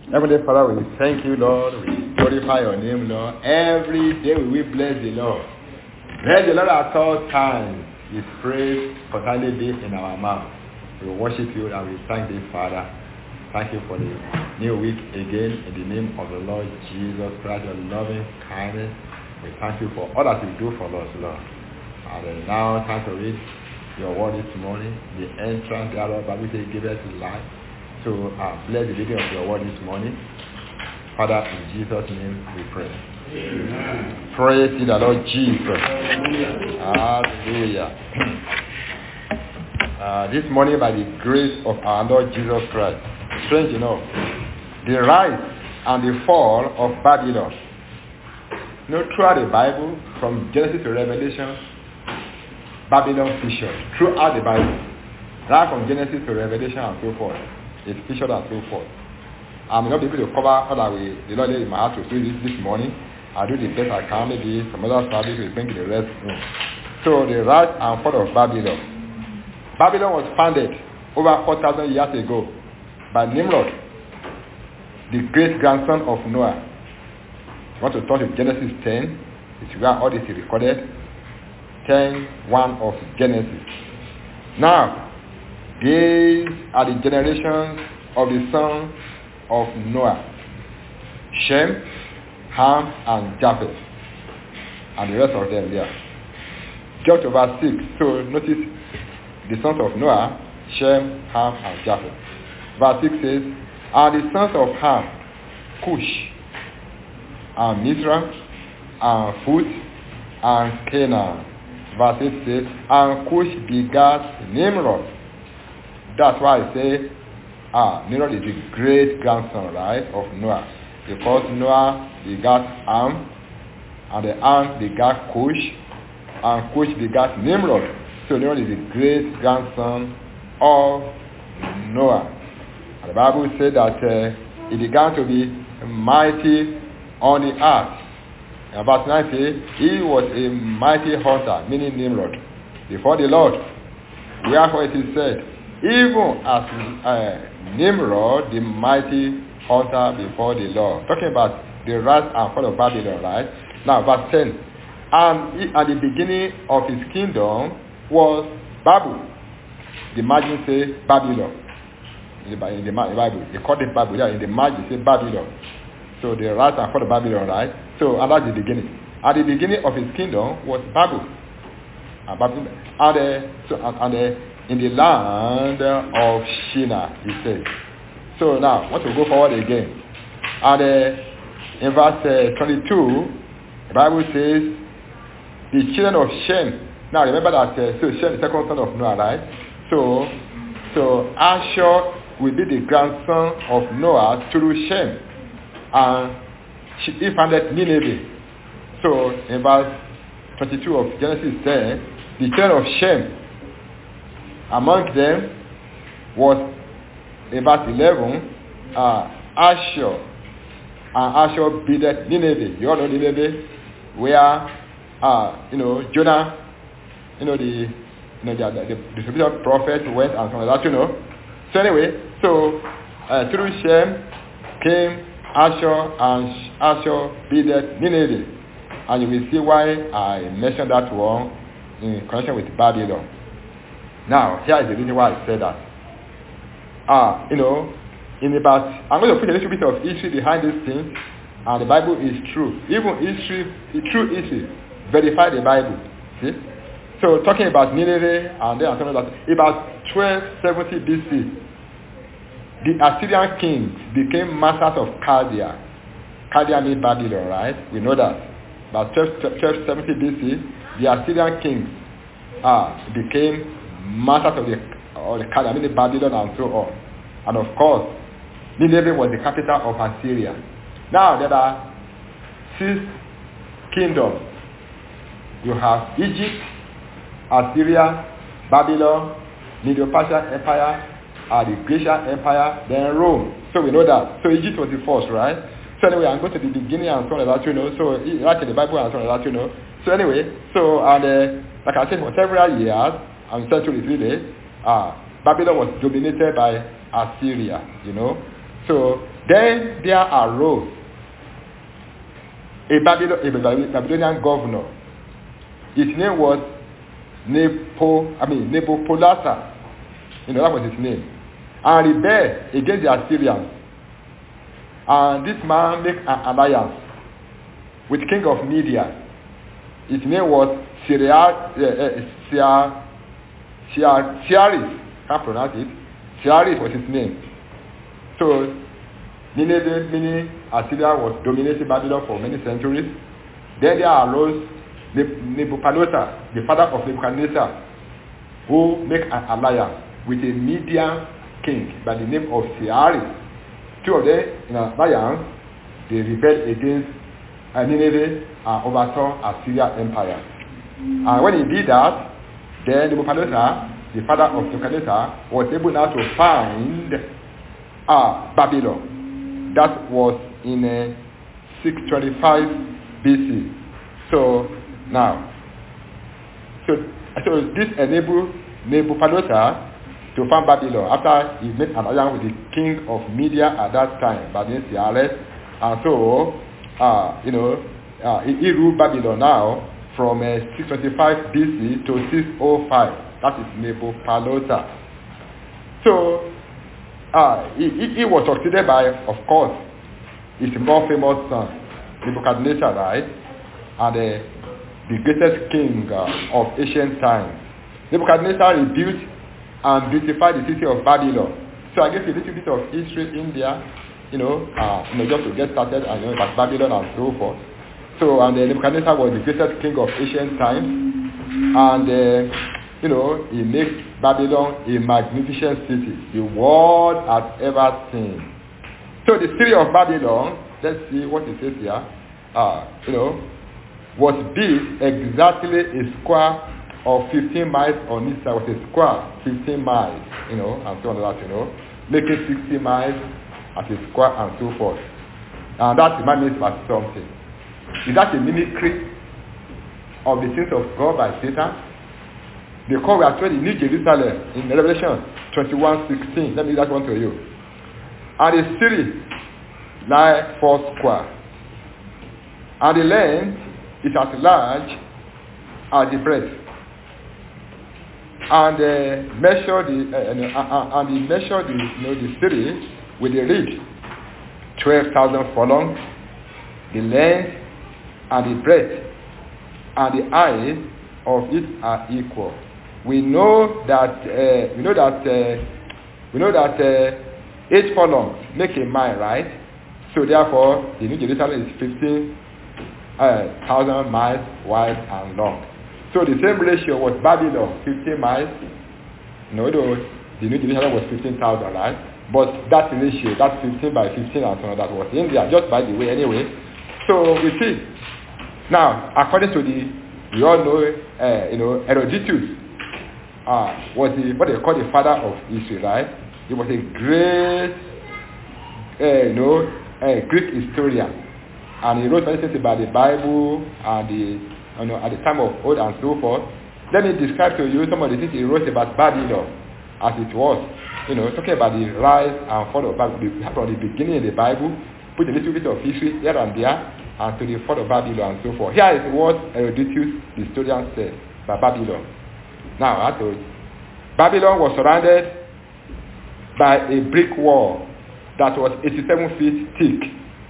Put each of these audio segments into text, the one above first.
Heavenly Father, we thank you, Lord. We glorify your name, Lord. Every day we will bless the Lord. Bless the Lord at all times. His praise constantly be in our mouth. We worship you and we thank thee, Father. Thank you for the new week again in the name of the Lord Jesus Christ, your loving kindness. We thank you for all that you do for us, Lord. And now, time to read your word this morning. The entrance thereof, Bible says, give us life. So bless the reading of your word this morning. Father, in Jesus' name we pray. Amen. Praise to the Lord Jesus. Hallelujah. This morning, by the grace of our Lord Jesus Christ, strange enough, the rise and the fall of Babylon. Throughout the Bible, from Genesis to Revelation, Babylon features throughout the Bible, right from Genesis to Revelation and so forth. It's featured and so forth. I'm not able to cover all that way. The Lord laid in my heart to do this morning. I'll do the best I can. Maybe some other service will bring the rest in. So the rise and fall of Babylon. Babylon was founded over 4,000 years ago by Nimrod, the great grandson of Noah. If you want to turn to Genesis 10, it's where all this is recorded. 10:1 of Genesis. Now, these are the generations of the sons of Noah: Shem, Ham, and Japheth, and the rest of them there. Jump to verse 6. So notice the sons of Noah: Shem, Ham, and Japheth. Verse 6 says, and the sons of Ham: Cush, and Mizraim, and Phut, and Canaan. Verse 8 says, and Cush begat Nimrod. That's why I say, Nimrod is the great grandson, right, of Noah. Because Noah begat Ham, and the Ham begat Cush, and Cush begat Nimrod. So Nimrod is the great grandson of Noah. And the Bible said that he began to be mighty on the earth. And verse 9 says, he was a mighty hunter, meaning Nimrod, before the Lord. Wherefore it is said, even as Nimrod, the mighty hunter before the Lord. Talking about the rise and fall of Babylon, right? Now, verse 10. And at the beginning of his kingdom was Babel. The margin says Babylon. In the Bible. They call it Babylon. In the margin they say Babylon. So the rise and fall of Babylon, right? So that's the beginning. At the beginning of his kingdom was Babel. In the land of Shinar, he says. So now, I want to go forward again. And in verse 22, the Bible says, the children of Shem. Now remember that, so Shem is the second son of Noah, right? So Ashur will be the grandson of Noah through Shem. And he founded Nineveh. So in verse 22 of Genesis 10, the children of Shem, among them was, in verse 11, Ashur. And Ashur builded Nineveh. You all know Nineveh, where Jonah, the distributed prophet went and some of that, So anyway, through Shem came Ashur, and Ashur builded Nineveh. And you will see why I mentioned that one in connection with Babylon. Now, here is the reason why I said that. I'm going to put a little bit of history behind this thing, and the Bible is true. Even history, true history, verify the Bible. See? So, talking about Nineveh, and then I'm talking about 1270 BC, the Assyrian kings became masters of Chaldea. Chaldea means Babylon, right? We know that. About 1270 BC, the Assyrian kings became masters of the Chaldea, meaning Babylon and so on. And of course, Nineveh was the capital of Assyria. Now there are 6 kingdoms. You have Egypt, Assyria, Babylon, Medo-Persian Empire, the Grecian Empire, then Rome. So we know that. So Egypt was the first, right? So anyway, I'm going to the beginning and so on like that, So right in the Bible and so on like that, So anyway, like I said, for several years, and centuries really, Babylon was dominated by Assyria, So Then there arose a Babylonian governor. His name was Nabopolassar. That was his name. And rebelled against the Assyrians. And this man made an alliance with king of Media. His name was Ciaris. Can't pronounce it. Ciaris was his name. So Nineveh, meaning Assyria, was dominating Babylon for many centuries. Then there arose Nabopolassar, the father of Nebuchadnezzar, who made an alliance with a Median king by the name of Ciaris. Two of them in an alliance, they rebelled against Nineveh and overthrew Assyria empire. And when he did that, then Nabopolassar, the father of Nebuchadnezzar, was able now to find Babylon. That was in 625 BC. So this enabled Nabopolassar to find Babylon after he made an alliance with the king of Media at that time, by the name Ciaris. And so, he ruled Babylon now from 625 BC to 605. That is Nabopolassar. So, he was succeeded by, of course, his more famous son, Nebuchadnezzar, right? And the greatest king of ancient times. Nebuchadnezzar rebuilt and beautified the city of Babylon. So I guess a little bit of history in there, just to get started, and about Babylon and so forth. So, and Nebuchadnezzar was the greatest king of ancient times, and he made Babylon a magnificent city the world has ever seen. So the city of Babylon, let's see what it says here, was built exactly a square of 15 miles on each side. Was a square 15 miles, and so on that, make it 60 miles as a square and so forth. And that reminds me of something. Is that a mimicry of the things of God by Satan? Because we are told in New Jerusalem in Revelation 21:16. Let me read that one to you. And the city like 4 square, and the length is as large as the breadth. And measure the city with the reed 12,000 furlongs, the length and the breadth and the height of it are equal. We know that 8 furlongs make a mile, right? So therefore, the New Jerusalem is 15,000 miles wide and long. So the same ratio was Babylon, 15 miles. The New Jerusalem was 15,000, right? But that ratio, that 15 by 15 and so on, that was in there, just by the way, anyway. So we see. Now, according to we all know, Herodotus was what they call the father of Israel, right? He was a great, Greek historian, and he wrote many things about the Bible and at the time of old and so forth. Let me describe to you some of the things he wrote about Babylon as it was. Talking about the rise and fall of Babylon from the beginning of the Bible, put a little bit of history here and there, and to the fall of Babylon and so forth. Here is what Herodotus, the historian, said about Babylon. Now, I told you, Babylon was surrounded by a brick wall that was 87 feet thick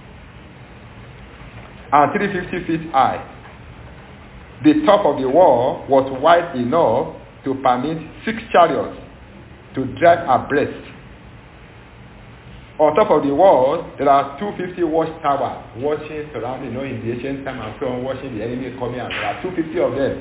and 350 feet high. The top of the wall was wide enough to permit 6 chariots to drive abreast. On top of the wall, there are 250 watchtowers watching surrounding, in the ancient time and so on, watching the enemy coming, and there are 250 of them.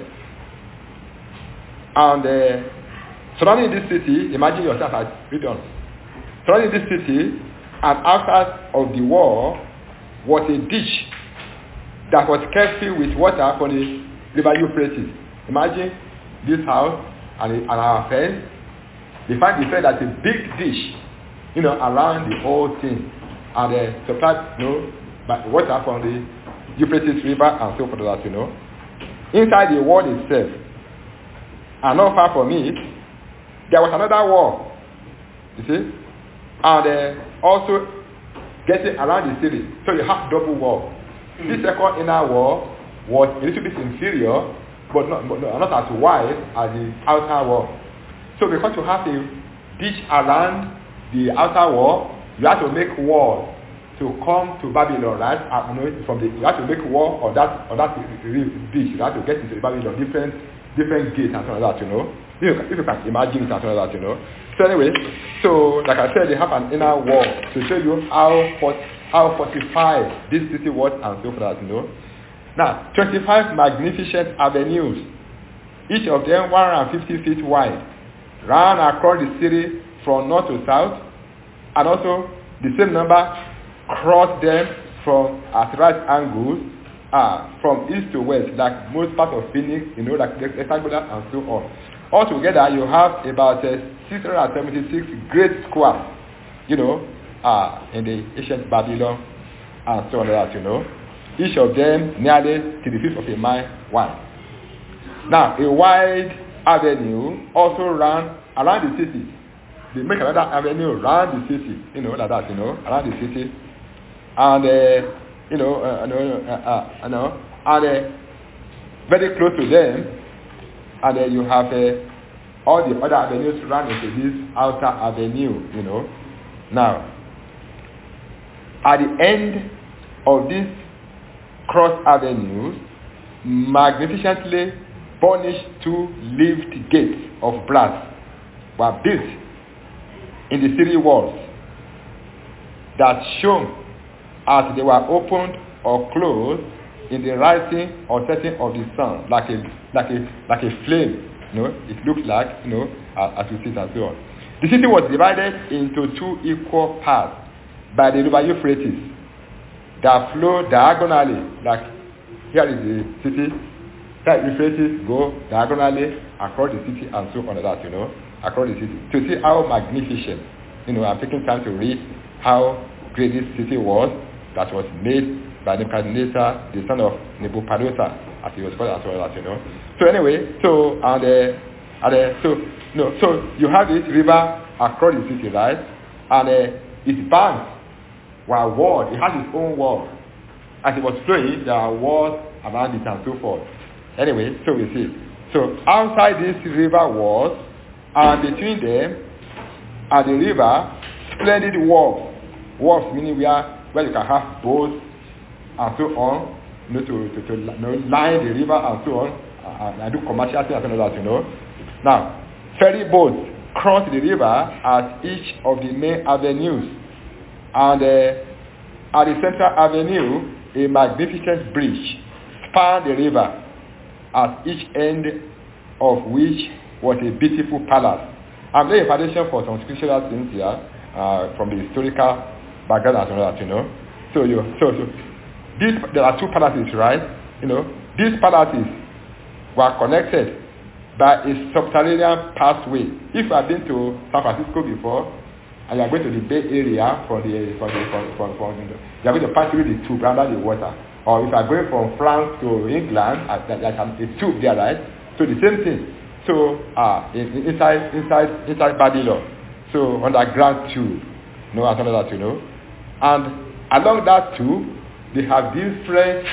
And surrounding this city, imagine yourself as written. Surrounding this city, and outside of the wall was a ditch that was kept filled with water from the river Euphrates. Imagine this house and our fence. They find that a big dish, around the whole thing, and supplied, water from the Euphrates River and so forth, Inside the wall itself, and not far from it, there was another wall, you see, and also getting around the city. So you have double wall. This second inner wall was a little bit inferior, but not as wide as the outer wall. So because you have a ditch around the outer wall, you have to make wall to come to Babylon, right? You have to make wall on that ditch. You have to get into Babylon, different gates and something like that, If you can imagine it and something like that, So anyway, like I said, they have an inner wall to show you how fortified this city was and so forth, Now, 25 magnificent avenues, each of them 150 feet wide, ran across the city from north to south, and also the same number crossed them at right angles, from east to west, like most parts of Phoenix, like rectangular and so on. Altogether, you have about 676 great squares, in the ancient Babylon and so on like that, Each of them nearly 3/5 of a mile wide. Now, a wide avenue also ran around the city. They make another avenue around the city, like that, around the city. And, and very close to them, and you have all the other avenues run into this outer avenue, Now, at the end of these cross avenues, magnificently burnished 2 leaved gates of brass were built in the city walls that shone as they were opened or closed in the rising or setting of the sun, like a flame. It looks like, as you see it and so on. The city was divided into 2 equal parts by the river Euphrates that flow diagonally, like here is the city, that Euphrates go diagonally across the city and so on that, across the city. To see how magnificent, I'm taking time to read how great this city was that was made by Nebuchadnezzar, the son of Nebuchadnezzar, as he was called as well as, So anyway, so you have this river across the city, right? And its banks were walled. It has its own wall. As it was flowing, there are walls around it and so forth. Anyway, so we see. So outside this river walls, and between them and the river, splendid wharves. Wharves meaning where you can have boats and so on, to line the river and so on, and do commercial things and all that, Now, ferry boats cross the river at each of the main avenues, and at the central avenue, a magnificent bridge spanned the river, at each end of which was a beautiful palace. I'm laying a foundation for some scriptural things here, from the historical background as well, So there are 2 palaces, right? These palaces were connected by a subterranean pathway. If you have been to San Francisco before, and you are going to the Bay Area you are going to pass through the tube under the water. Or if you are going from France to England, there's a tube there, right? So the same thing. So inside Babylon, so underground tube, that, And along that tube, they have different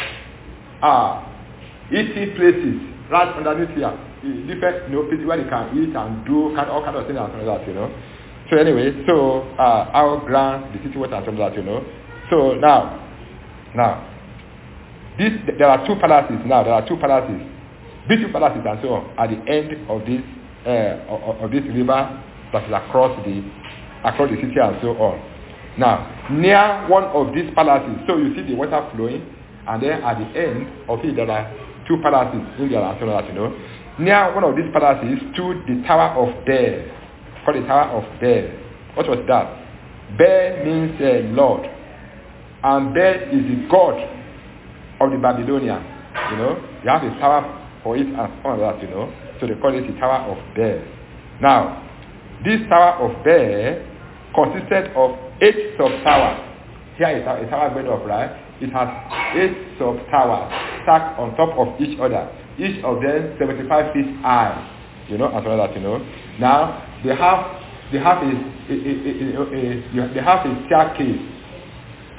eating places right underneath here. Different places where they can eat and do all kind of things and that, So anyway, our ground, the city was and that, So now, there are 2 palaces now. There are 2 palaces, beautiful palaces and so on, at the end of this river that is across the city and so on. Now, near one of these palaces, so you see the water flowing, and then at the end of it there are 2 palaces in there and so on, Near one of these palaces stood the Tower of Bel, called the Tower of Bel. What was that? Bel means Lord, and Bel is the god of the Babylonians. You have a tower for it and all that, So they call it the Tower of Bel. Now, this Tower of Bel consisted of 8 sub-towers. Here is a tower made of, right? It has 8 sub-towers stacked on top of each other. Each of them 75 feet high. As well as that, Now, they have a staircase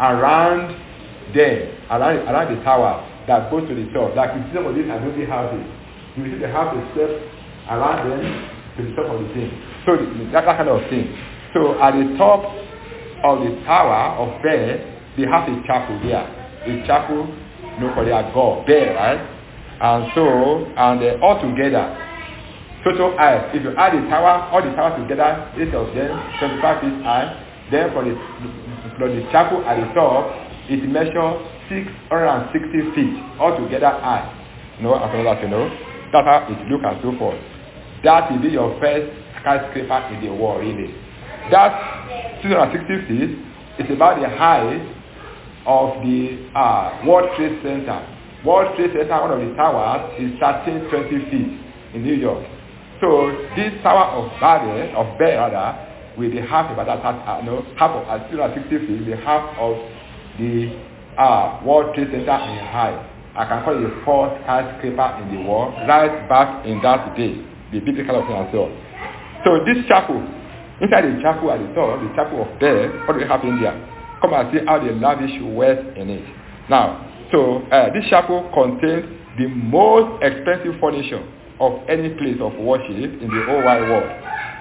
around them, around the tower that goes to the top. Like you see some of these adobe houses. You see they have the steps around them to the top of the thing. So that kind of thing. So at the top of the tower of Bel, they have a chapel there. A chapel, for their God, Bel, right? And so, all together, total height, if you add the tower, all the towers together, each of them 25 feet high. Then for the chapel at the top, it measures 660 feet altogether high. As well as that's how it looks and so forth. That will be your first skyscraper in the world, really. That 660 feet is about the height of the World Trade Center. World Trade Center, one of the towers, is 1320 feet in New York. So this tower of Bel, with the half about half of 260 feet, the half of the World Trade Center in height. I can call it the fourth skyscraper in the world, right back in that day, the biblical of thing and so on. So this chapel, inside the chapel at the top, the chapel of Bel, what do we have in there? Come and see how they lavish wealth in it. Now, so this chapel contains the most expensive furniture of any place of worship in the whole wide world.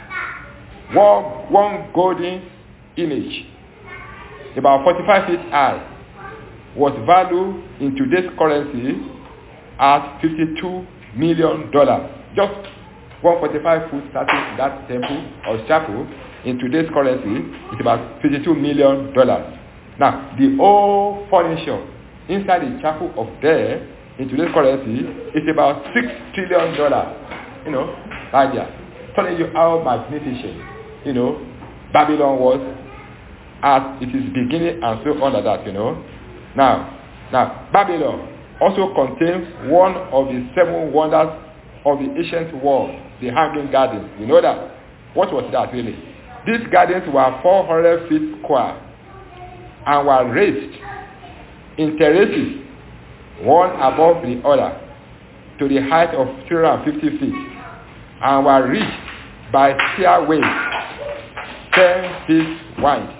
One golden image, about 45 feet high, was valued in today's currency at $52 million. Just 145-foot statue in that temple or chapel in today's currency is about $52 million. Now, the whole furniture inside the chapel of Bel in today's currency is about $6 trillion. Right there, telling you how magnificent, Babylon was at its beginning and so on like that, Now, Babylon also contains one of the 7 wonders of the ancient world, the Hanging Gardens. You know that? What was that really? These gardens were 400 feet square and were raised in terraces, one above the other, to the height of 350 feet, and were reached by stairways 10 feet wide.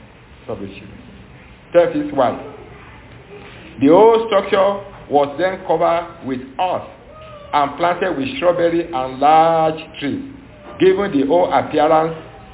10 feet wide. The whole structure was then covered with earth and planted with strawberry and large trees, giving the whole appearance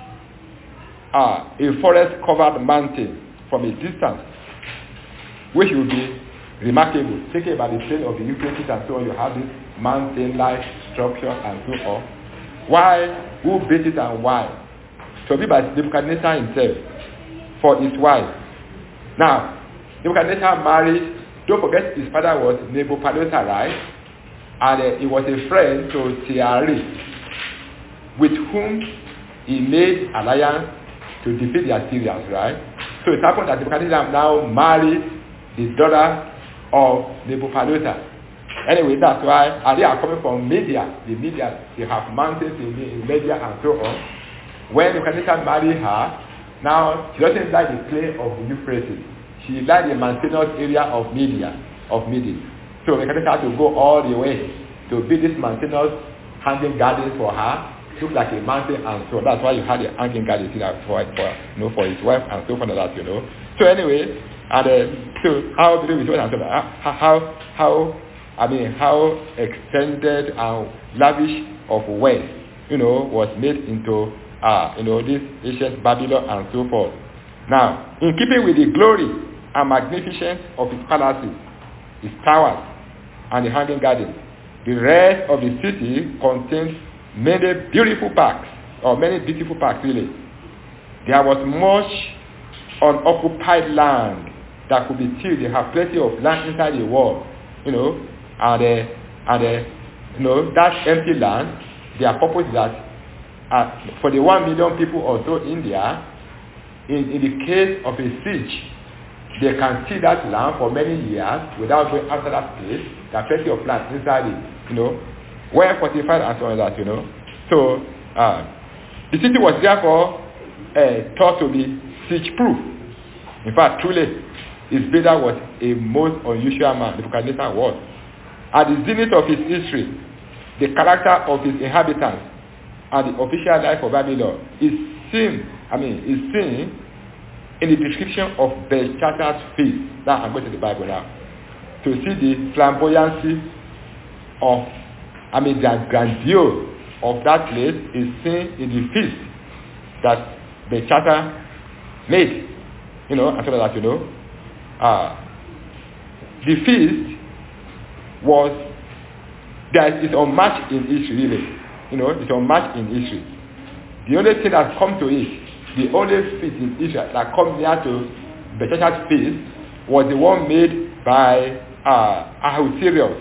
a forest-covered mountain from a distance, which would be remarkable. Thinking about the plain of the Euphrates and so on, you have this mountain-like structure and so on. Why? Who built it and why? So be by Nebuchadnezzar himself for his wife. Now, Nebuchadnezzar married, don't forget his father was Nebuchadnezzar, right? And he was a friend to Tiari, with whom he made alliance to defeat the Assyrians, right? So it happened that Nebuchadnezzar now married the daughter of Nebuchadnezzar. Anyway, that's why, and they are coming from Media. The Media, they have mountains in Media and so on. When Nebuchadnezzar married her, now she doesn't like the plain of the Euphrates. She liked the mountainous area of Media. So Nebuchadnezzar had to go all the way to build this mountainous hanging garden for her. It looked like a mountain and so that's why you had the hanging garden for his wife and so on and that, So anyway, and so how do we do it and so how extended and lavish of wealth, was made into this ancient Babylon and so forth. Now, in keeping with the glory and magnificence of its palaces, its towers, and the hanging garden, the rest of the city contains many beautiful parks really. There was much unoccupied land that could be tilled. They have plenty of land inside the wall, and that empty land, their purpose is that for the 1 million people or so in there, in the case of a siege, they can see that land for many years without going after that place. There are plenty of land inside it, well fortified and so on that, So the city was therefore thought to be siege-proof. In fact, truly, his builder was a most unusual man. Nebuchadnezzar was. At the zenith of his history, the character of his inhabitants and the official life of Babylon is seen in the description of Belshazzar's feast. Now I'm going to the Bible now. To see the flamboyancy of, the grandeur of that place is seen in the feast that Belshazzar made. As well as that, the feast is unmatched in history, really. It's unmatched in history. The only thing that come to it, the only feast in Israel that comes near to Belshazzar's feast was the one made by Ahasuerus.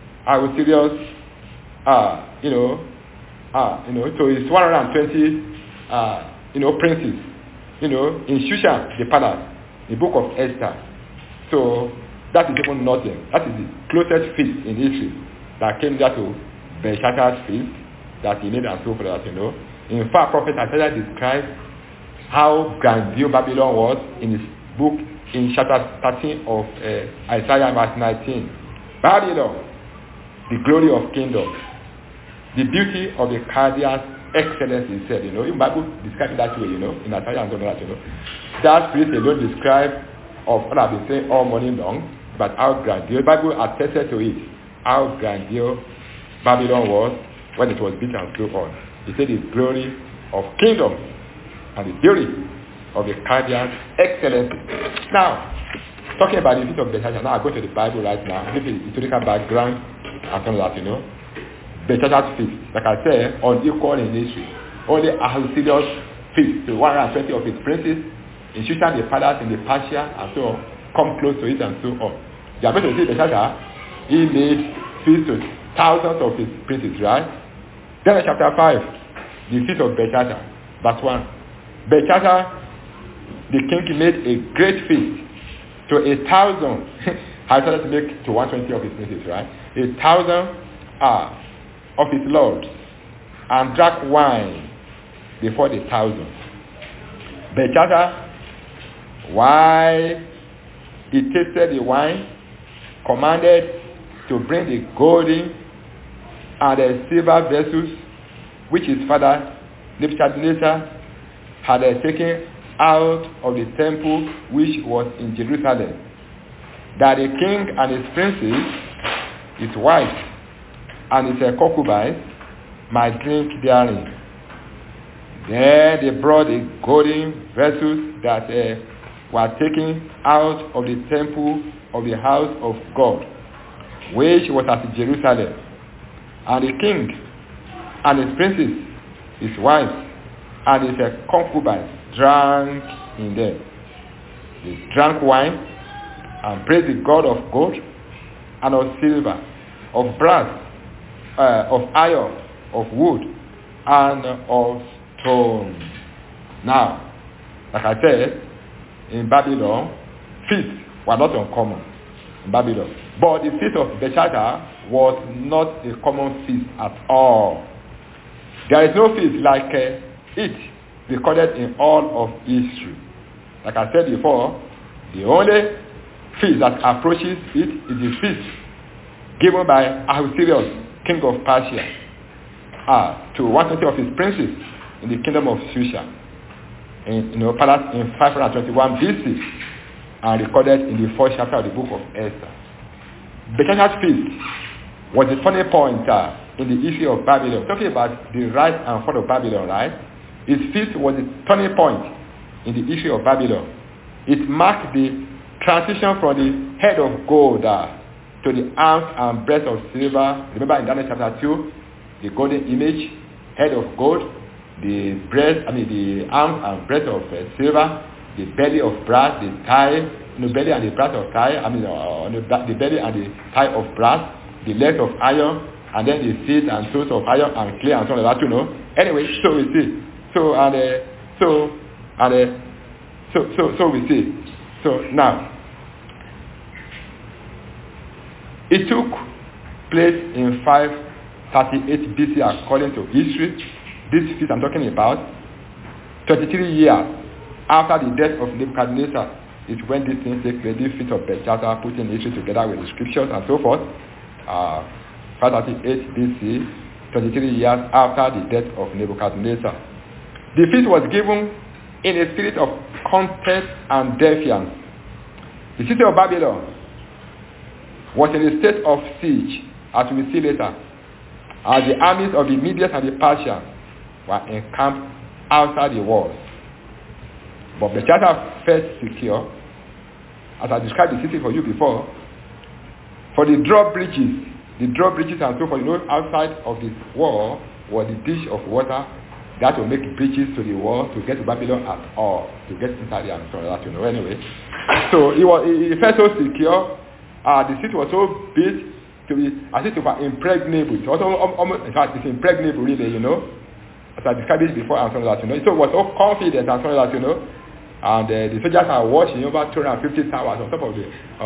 So it's 120, princes, in Shushan, the palace, the book of Esther. So that is even nothing. That is the closest feast in history that came there to Belshazzar's feast that he made and so forth, In fact, Prophet Isaiah described how grandeur Babylon was in his book in chapter 13 of Isaiah verse 19. Babylon, the glory of kingdom, the beauty of the Chaldeans, excellence is said. In the Bible describes it that way, in Isaiah and so that, That spirit alone described of what I've been saying all morning long, but how grandeur, the Bible attested to it, how grandeur Babylon was when it was built and so on. He said the glory of kingdom and the beauty of the Chaldeans, excellence. Now, talking about the feast of Belshazzar, now I go to the Bible right now, give the historical background and some of that, Belshazzar's feast, like I said, unequal in history. Only Ahasuerus feast, the 120 of his princes, in Shushan the palace, in the Persia, and so on, come close to it and so on. The ability to see Belshazzar, he made feast to thousands of his princes, right? Then in chapter 5, the feast of Belshazzar, verse 1. Belshazzar, the king, made a great feast to 1,000. I started to make to 120 of his princes, right? 1,000 of his lords, and drank wine before the 1,000. Belshazzar, while he tasted the wine, commanded to bring the golden and the silver vessels which his father Nebuchadnezzar had taken out of the temple which was in Jerusalem, that the king and his princes, his wives, and his concubines might drink therein. Then they brought the golden vessels that were taken out of the temple of the house of God, which was at Jerusalem. And the king and his princes, his wives, and his concubines drank in them. They drank wine and praised the God of gold and of silver, of brass, of iron, of wood, and of stone. Now, like I said, in Babylon, feasts were not uncommon in Babylon. But the feast of Belshazzar was not a common feast at all. There is no feast like it recorded in all of history. Like I said before, the only feast that approaches it is the feast given by Ahasuerus, king of Persia, to 120 of his princes in the kingdom of Shushan, in palace in 521 BC, and recorded in the 4th chapter of the book of Esther. Belshazzar's feast was the turning point in the history of Babylon. Talking about the rise and fall of Babylon, right? His feast was the turning point in the history of Babylon. It marked the transition from the head of gold to the arms and breast of silver. Remember in Daniel chapter 2, the golden image, head of gold, the arms and breast of silver, the belly of brass, the thigh, belly and the brass of thigh, the belly and the thigh of brass, the legs of iron, and then the feet and toes of iron and clay and so on like that, Anyway, so we see. So we see. So now, it took place in 538 BC according to history. This feast I'm talking about, 23 years after the death of Nebuchadnezzar, is when this thing takes place. This feast of Belshazzar, putting history together with the scriptures and so forth. 538 BC, 23 years after the death of Nebuchadnezzar. The feast was given in a spirit of contest and defiance. The city of Babylon was in a state of siege, as we will see later, as the armies of the Medes and the Persians were encamped outside the walls. But Belshazzar felt secure, as I described the city for you before, for the drawbridges and so forth. Outside of the wall was the dish of water that will make bridges to the wall to get to Babylon at all, to get inside and so that, anyway. So he felt so secure. The city was so big to be, as if it was impregnable. It was almost, in fact, it's impregnable really, as I described it before and so that, So it was so confident and so that, and the soldiers are watching over 250 towers on top of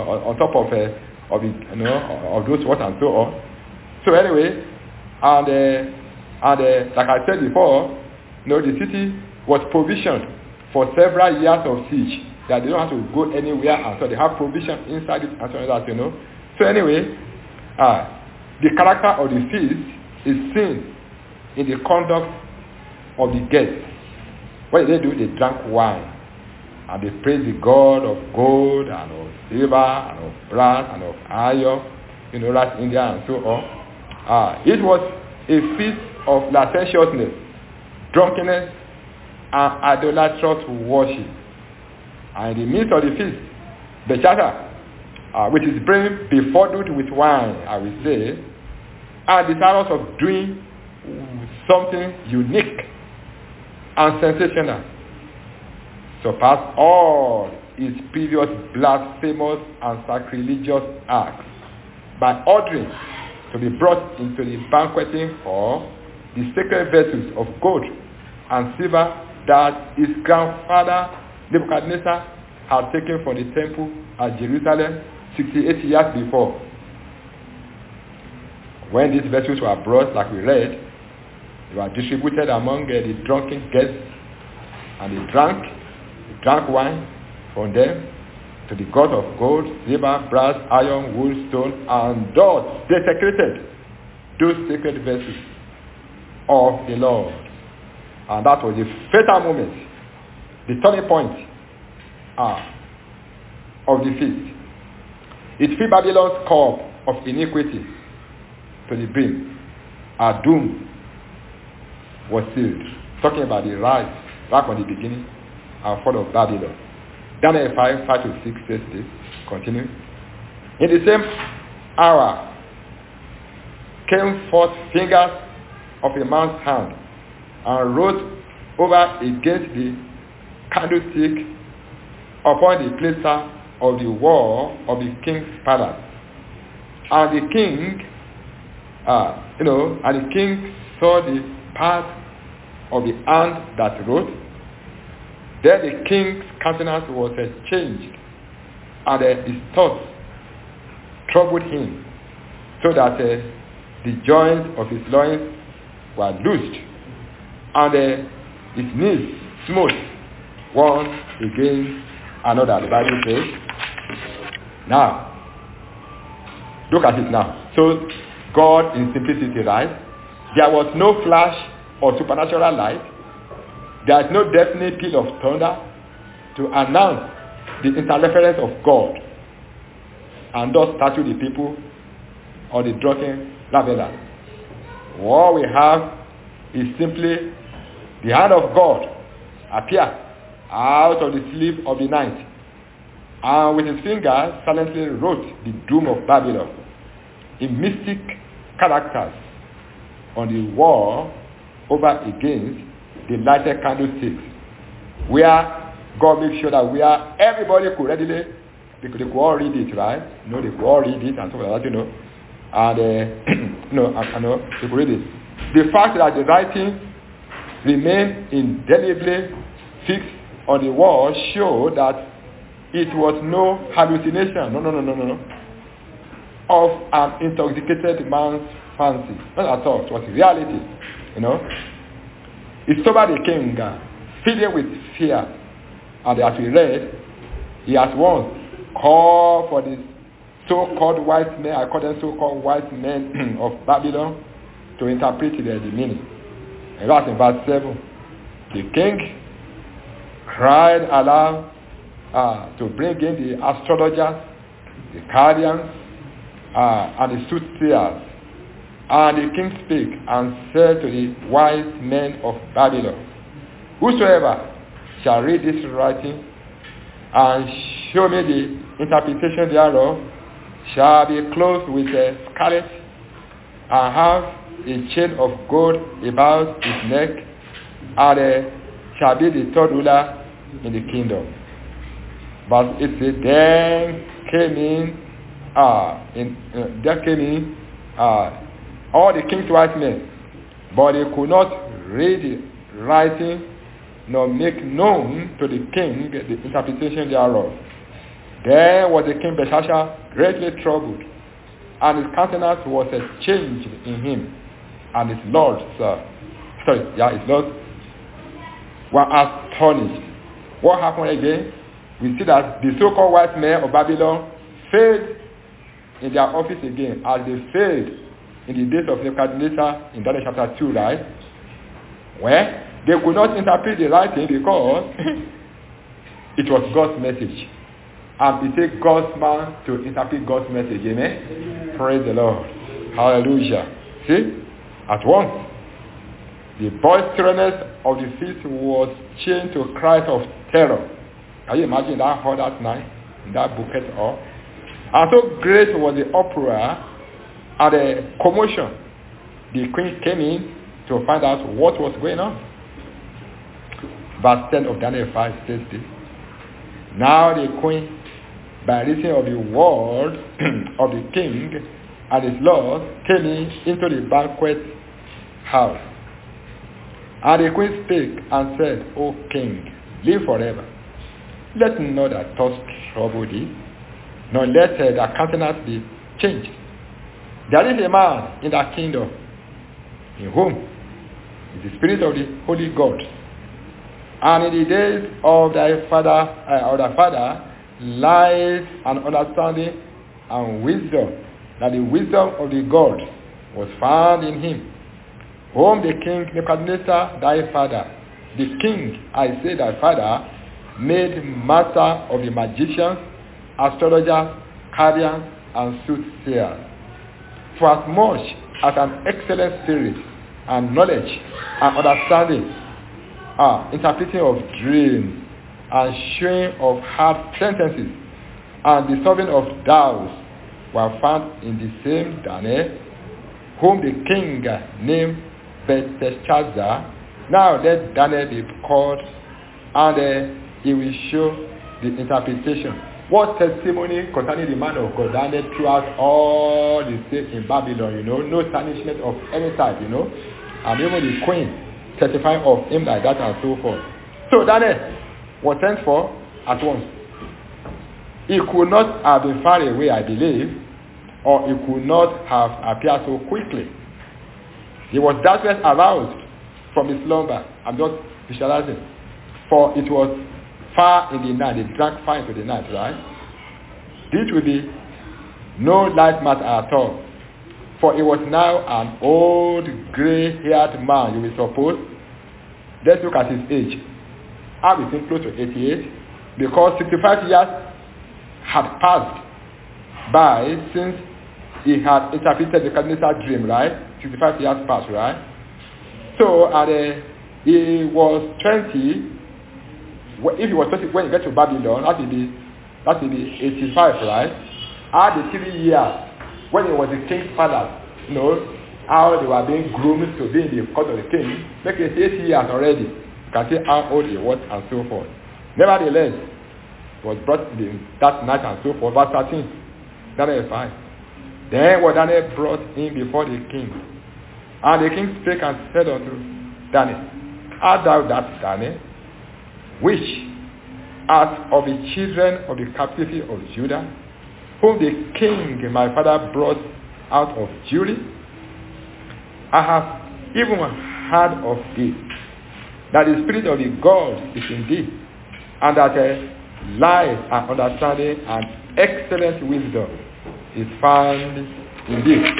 of those walls and so on. So anyway, and like I said before, the city was provisioned for several years of siege. That they don't have to go anywhere, and so they have provision inside it and so that, So anyway, the character of the feast is seen in the conduct of the guests. What did they do? They drank wine. And they praised the God of gold and of silver and of brass and of iron, that's India and so on. It was a feast of licentiousness, drunkenness, and idolatrous worship. And in the midst of the feast, Belshazzar, which is brain befuddled with wine, I will say, are desirous of doing something unique and sensational, surpass all his previous blasphemous and sacrilegious acts by ordering to be brought into the banqueting hall the sacred vessels of gold and silver that his grandfather Nebuchadnezzar had taken from the temple at Jerusalem 68 years before. When these vessels were brought, like we read, they were distributed among the drunken guests, and they drank wine from them to the god of gold, silver, brass, iron, wood, stone, and thus they desecrated those sacred vessels of the Lord. And that was the fatal moment, the turning point of the feast. It filled Babylon's cup of iniquity to the brim. Our doom was sealed. Talking about the rise, back on the beginning, and fall of Babylon. Daniel 5:5-6 says this. Continue. In the same hour came forth fingers of a man's hand and wrote over against the candlestick upon the plaster of the wall of the king's palace. And the king, and the king saw the part of the hand that wrote. Then the king's countenance was changed, and his thoughts troubled him, so that the joints of his loins were loosed, and his knees smote one against another. The Bible says. Now, look at it now. So, God in simplicity, right? There was no flash or supernatural light. There is no definite peal of thunder to announce the interference of God and thus startle the people or the drunken revelers. What we have is simply the hand of God appear out of the sleep of the night, and with his finger silently wrote the doom of Babylon in mystic characters on the wall over against the lighted candlesticks, where God makes sure that where everybody could readily, they could all read it, right? They could all read it and stuff like that, and they could read it. The fact that the writing remained indelibly fixed on the wall showed that it was no hallucination, no, of an intoxicated man's fancy. Not at all. It was reality, It sobered the king, filled with fear. And as we read, he has once called for the so-called wise men, I call them so-called wise men of Babylon, to interpret the meaning. And that's in verse 7. The king cried aloud to bring in the astrologers, the Chaldeans, and the soothsayers. And the king spake and said to the wise men of Babylon, whosoever shall read this writing and show me the interpretation thereof shall be clothed with a scarlet and have a chain of gold about his neck, and shall be the third ruler in the kingdom. Verse 8 says, then came in all the king's wise men, but they could not read the writing nor make known to the king the interpretation thereof. Then was the king Belshazzar greatly troubled, and his countenance was changed in him, and his lords were astonished. What happened again? We see that the so-called wise men of Babylon failed in their office again, as they failed in the days of Nebuchadnezzar in Daniel chapter 2, right? Well, they could not interpret the writing because it was God's message. And it takes God's man to interpret God's message. Amen? Praise the Lord. Hallelujah. See? At once, the boisterousness of the feast was changed to cries of terror. Can you imagine that hall that night in that bouquet hall? And so great was the uproar and the commotion. The queen came in to find out what was going on. Verse 10 of Daniel 5 says this. Now the queen, by reason of the word of the king and his lords, came into the banquet house. And the queen spake and said, O king, live forever. Let not that thoughts trouble thee, nor let thy countenance be changed. There is a man in that kingdom, in whom is the spirit of the holy God. And in the days of thy father lies an understanding and wisdom, that the wisdom of the God was found in him, whom the king Nebuchadnezzar thy father, the king, I say thy father, made master of the magicians, astrologers, Chaldeans, and soothsayers. For as much as an excellent spirit and knowledge and understanding, interpreting of dreams and showing of hard sentences and the solving of doubts were found in the same Daniel, whom the king named Belteshazzar. Now let Daniel be called, and he will show the interpretation. What testimony concerning the man of God Daniel throughout all the states in Babylon, no tarnishment of any type, and even the queen testifying of him like that and so forth. So Daniel was sent for at once. He could not have been far away, I believe, or he could not have appeared so quickly. He was doubtless aroused from his slumber. I'm just visualizing. For it was far in the night. They drank far into the night, right? This will be no light matter at all. For he was now an old, gray-haired man, you will suppose. Let's look at his age. I will think close to 88, because 65 years had passed by since he had interpreted the Nebuchadnezzar dream, right? 65 years passed, right? So, and he was 20. If he was 20 when he got to Babylon, that will be 85, right? Add the 3 years when he was the king's father, how they were being groomed to be in the court of the king, make it 8 years already. You can see how old he was and so forth. Nevertheless, he was brought that night and so forth. Verse 13, Daniel 5. Then was Daniel brought in before the king. And the king spake and said unto Daniel, art thou that Daniel, which art of the children of the captivity of Judah, whom the king my father brought out of Jewry? I have even heard of thee, that the spirit of the God is in thee, and that life and understanding and excellent wisdom is found in thee.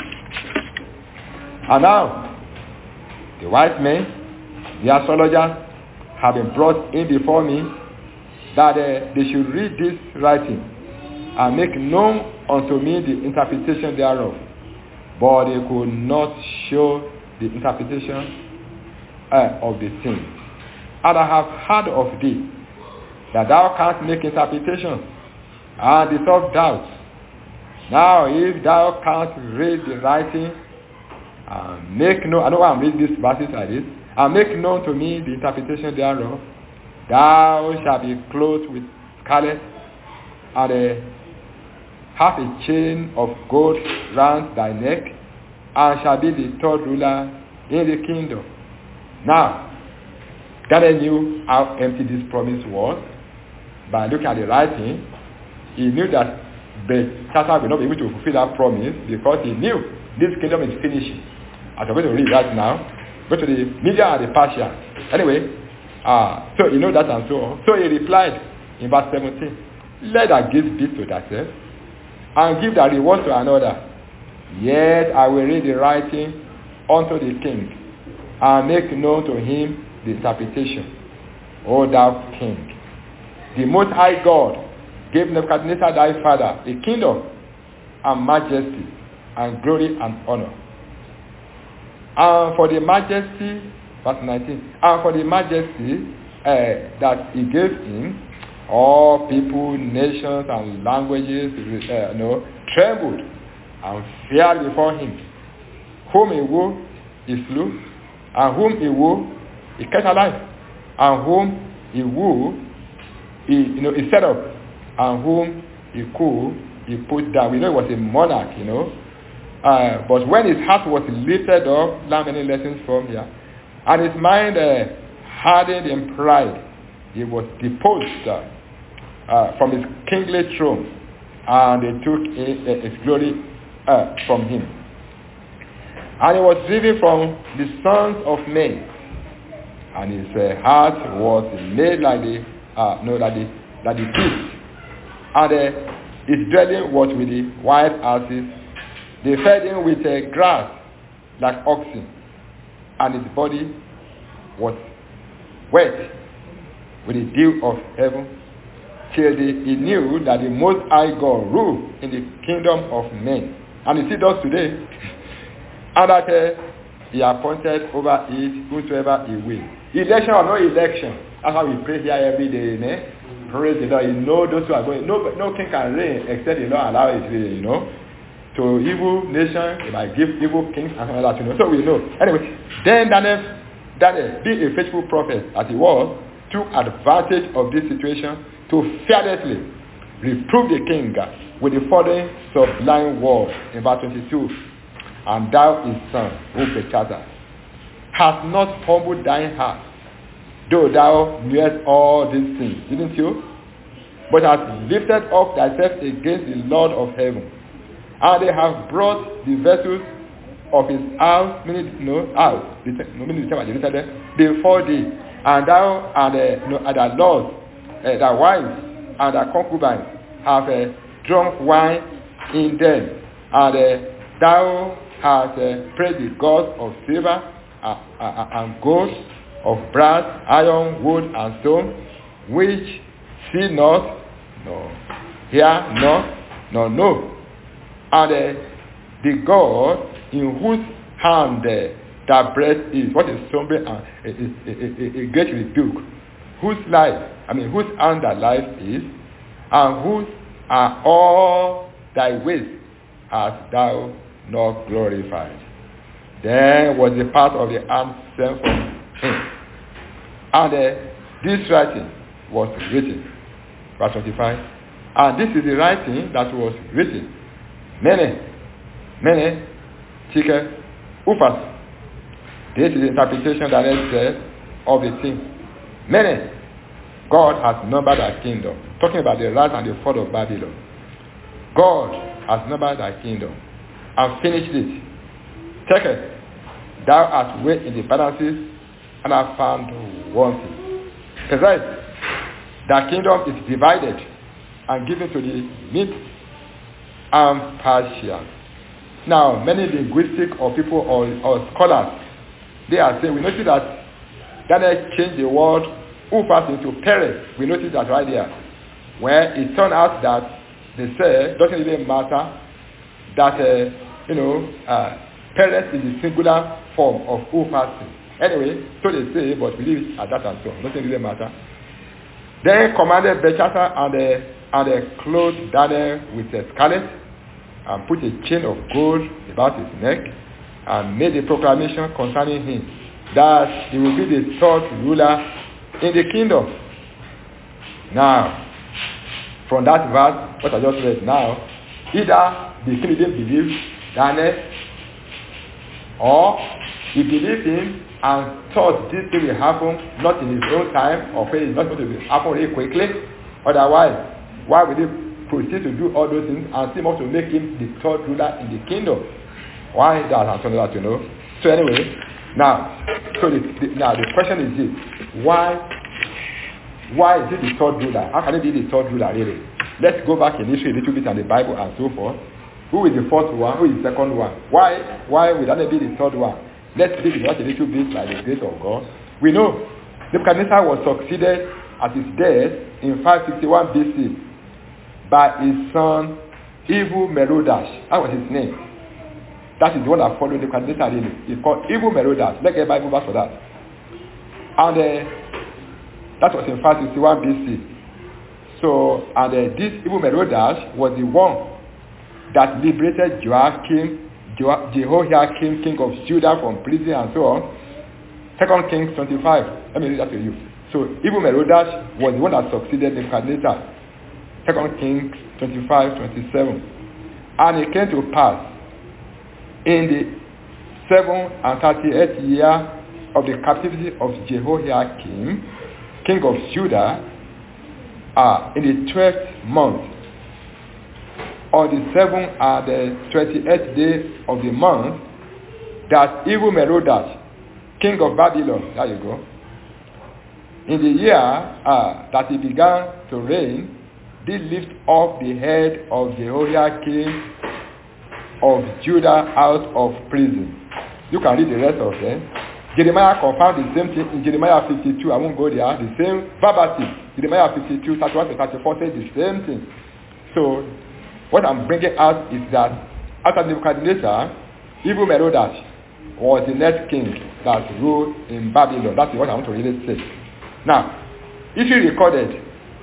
And now, the wise men, the astrologers, have been brought in before me, that they should read this writing and make known unto me the interpretation thereof. But they could not show the interpretation of the thing. And I have heard of thee, that thou canst make interpretation and dissolve doubts. Now, if thou canst read the writing and make known, I know why I'm reading these verses like this, and make known to me the interpretation thereof, thou shalt be clothed with scarlet, and have a chain of gold round thy neck, and shall be the third ruler in the kingdom. Now, Daniel knew how empty this promise was. By looking at the writing, he knew that Belshazzar will not be able to fulfill that promise, because he knew this kingdom is finishing. As I'm going to read right now, go to the Media and the Persia. Anyway, so you know that and so on. So he replied in verse 17, let that give peace to thyself, and give thy reward to another. Yet I will read the writing unto the king, and make known to him the interpretation. O thou king, the most high God gave Nebuchadnezzar thy father a kingdom and majesty and glory and honor. And for the majesty, verse 19, and for the majesty that he gave him, all people, nations, and languages trembled and feared before him. Whom he woe, he slew, and whom he woe, he kept alive, and whom he woe, he set up, and whom he could, he put down. We know he was a monarch, but when his heart was lifted up, learn many lessons from here, and his mind hardened in pride, he was deposed from his kingly throne, and they took his glory from him. And he was driven from the sons of men, and his heart was made like the beast, and his dwelling was with the wild asses. They fed him with grass like oxen, and his body was wet with the dew of heaven, till he knew that the Most High God ruled in the kingdom of men, and he still does today, and that he appointed over it whosoever he will. Election or no election, that's how we pray here every day, Praise the Lord. You know those who are going, no king can reign except the Lord allow it to reign, To evil nations, they might give evil kings and all that, So we know. Anyway, then Daniel, being a faithful prophet as he was, took advantage of this situation to fearlessly reprove the king with the following sublime words in verse 22. And thou his son, O Belshazzar, hast not humbled thine heart, though thou knewest all these things, didn't you? But hast lifted up thyself against the Lord of heaven. And they have brought the vessels of his house, before thee, and thou and thy lords, thy wives, and thy concubines have drunk wine in them, and thou hast praised the gods of silver and gold, of brass, iron, wood, and stone, which see not, nor hear not, nor know. And the God in whose hand that breath is, what is sombre and a great rebuke, whose hand that life is, and whose are all thy ways, hast thou not glorified. Then was the part of the arm sent from him. And this writing was written, verse 25, and this is the writing that was written. Mene, Tekel, Uphaz. This is the interpretation that it says of the thing. Mene, God has numbered thy kingdom. Talking about the rise and the fall of Babylon. God has numbered thy kingdom and finished it. Tekel, thou hast weighed in the balances and have found wanting. That's right. Thy kingdom is divided and given to the Medes and Persians. Now, many linguistic or people or scholars, they are saying, we notice that Daniel changed the word who passed into Perez. We noticed that right there. Where it turned out that they said, doesn't even matter, that, Perez is the singular form of who passed. Anyway, so they say, but we leave it at that and so on. Doesn't really matter. Then commanded Belshazzar and clothed Daniel with a scarlet and put a chain of gold about his neck and made a proclamation concerning him that he will be the third ruler in the kingdom. Now, from that verse, what I just read now, either the king didn't believe Daniel or he believed him and thought this thing will happen not in his own time or it's not going to happen really quickly. Otherwise, why would he proceed to do all those things and seem to make him the third ruler in the kingdom? Why that and something that So anyway, now the question is this: why is it the third ruler? How can it be the third ruler really? Let's go back in history a little bit and the Bible and so forth. Who is the first one? Who is the second one? Why would that be the third one? Let's dig it out a little bit by the grace of God. We know Nebuchadnezzar was succeeded at his death in 561 BC by his son Evil-Merodach. That was his name. That is the one that followed Nebuchadnezzar really. It's called Evil-Merodach. Let's get a Bible verse for that. And that was in 561 BC. So, this Evil-Merodach was the one that liberated Jehoiakim, king of Judah, from prison and so on. 2 Kings 25. Let me read that to you. So, Evil-Merodach was the one that succeeded Nebuchadnezzar. 2 Kings 25:27. And it came to pass in the 37th year of the captivity of Jehoiakim, king of Judah, in the 12th month, on the 7th and the 28th day of the month, that Evil-Merodach, king of Babylon, there you go, in the year that he began to reign, did lift up the head of Jehoiakim of Judah out of prison. You can read the rest of them. Jeremiah confirmed the same thing in Jeremiah 52. I won't go there. The same verbatim. Jeremiah 52, 31 to 34 says the same thing. So, what I'm bringing out is that after Nebuchadnezzar, Evil-Merodach was the next king that ruled in Babylon. That's what I want to really say. Now, if you recorded,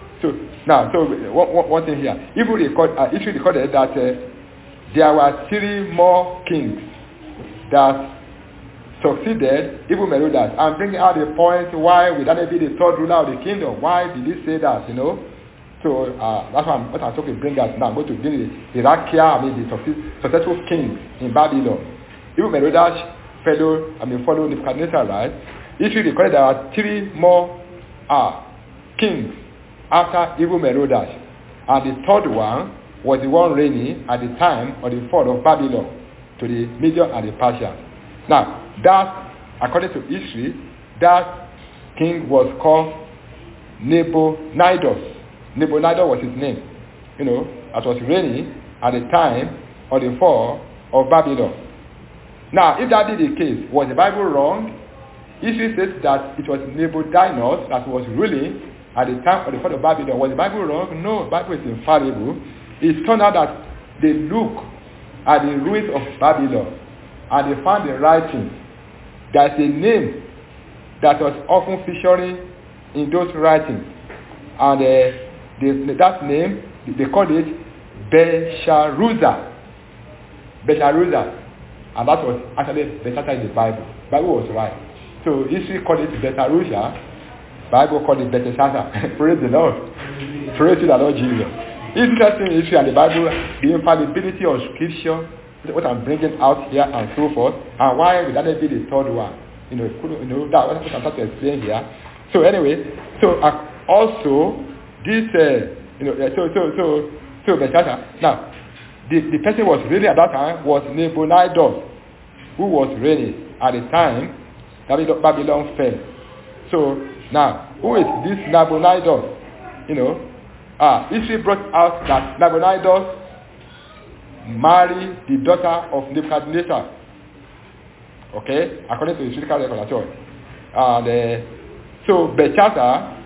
one thing here. If you recorded that there were 3 more kings that succeeded Evil-Merodach. I'm bringing out the point why would that be the third ruler of the kingdom? Why did he say that? So that's what I'm talking. Bring us now. I'm going to bring the successful kings in Babylon. Evil-Merodach followed Nebuchadnezzar, right? If you recorded there are 3 more kings after Evil-Merodach, and the third one was the one reigning at the time of the fall of Babylon to the Medes and the Persians. Now, that, according to history, that king was called Nabonidus. Nabonidus was his name. That was reigning at the time of the fall of Babylon. Now, if that be the case, was the Bible wrong? History says that it was Nabonidus that was ruling at the time of the fall of Babylon. Was the Bible wrong? No, the Bible is infallible. It turned out that they look at the ruins of Babylon and they found the writing. There's a name that was often featuring in those writings. And that name, they called it Belshazzar. And that was actually Belshazzar in the Bible. The Bible was right. So history called it Belshazzar. Bible called it Belshazzar. Praise the Lord. Praise to the Lord Jesus. It's interesting in history and the Bible, the infallibility of Scripture, what I'm bringing out here and so forth, and why would that be the third one? That's what I'm trying to explain here. So anyway, also this, Belshazzar. Now, the person was reigning at that time was Nabonidus, who was reigning at the time Babylon fell. So now, who is this Nabonidus? History brought out that Nabonidus married the daughter of Nebuchadnezzar. Okay, according to the historical record at all. And so Belshazzar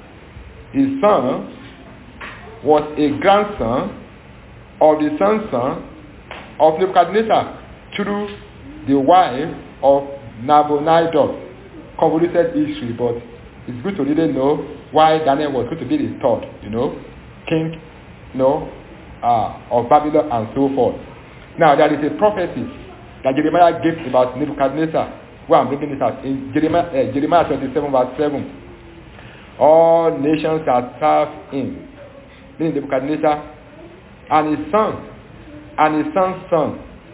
His son was a grandson of the son of Nebuchadnezzar through the wife of Nabonidus. Convoluted history, but it's good to really know why Daniel was going to be the third, king, of Babylon and so forth. Now, there is a prophecy that Jeremiah gave about Nebuchadnezzar, where I'm bringing this out in Jeremiah 27 verse 7. All nations shall serve him, meaning Nebuchadnezzar, and his son, and his son's son,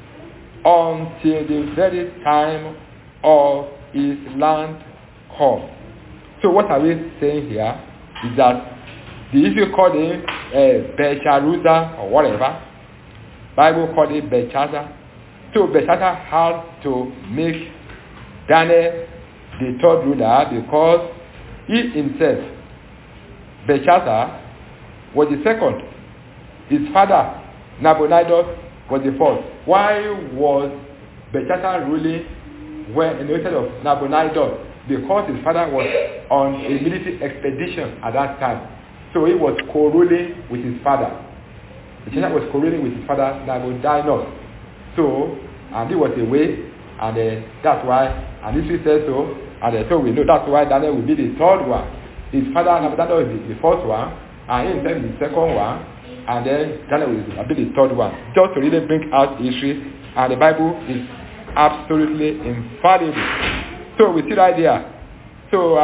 until the very time of his land come. So what are we saying here is that the Israel called him Belshazzar or whatever. Bible called it Belshazzar. So Belshazzar had to make Daniel the third ruler because he himself, Belshazzar, was the second. His father, Nabonidus, was the fourth. Why was Belshazzar ruling instead of Nabonidus? Because his father was on a military expedition at that time. So he was co-ruling with his father. Belshazzar was co-ruling with his father, Nabonidus. So, and he was away, and that's why, and history says so, and so we know that's why Daniel will be the third one. His father, Nabonidus, is the first one, and he himself is the second one, and then Daniel will be the third one. Just to really bring out history, and the Bible is absolutely infallible. So we see right there. So